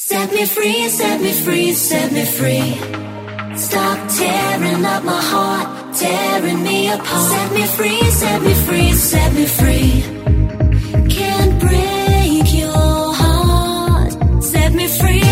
Set me free, set me free, set me free. Stop tearing up my heart, tearing me apart. Set me free, set me free, set me free. Can't break your heart. Set me free.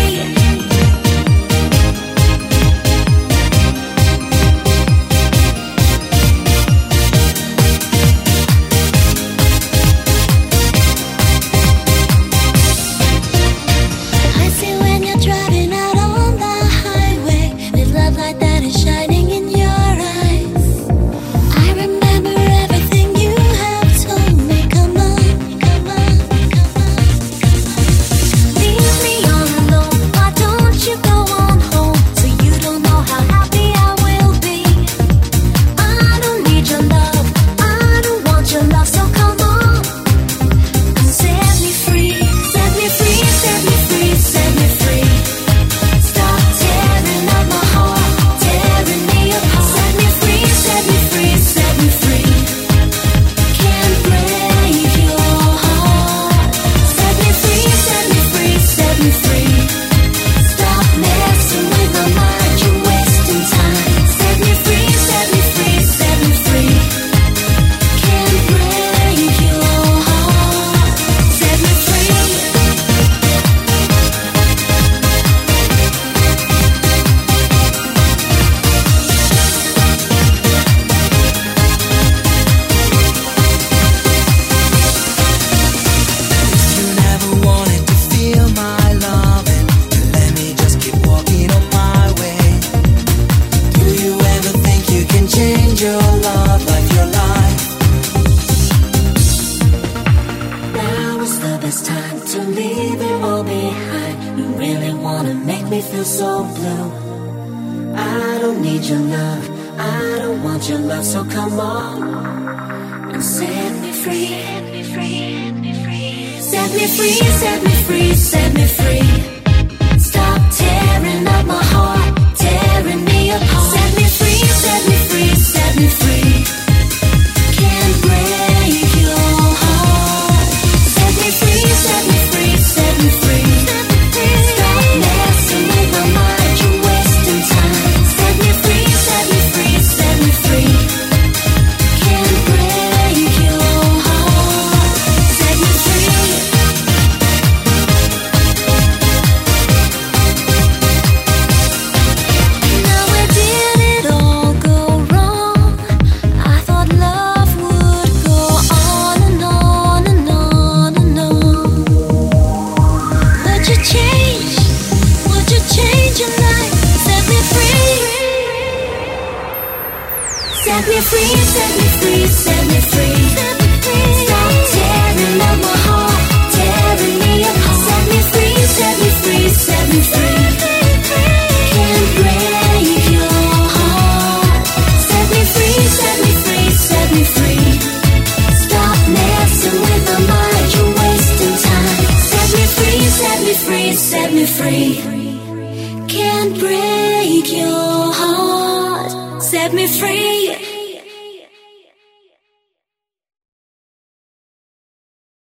Set me free. Can't break your heart. Set me free.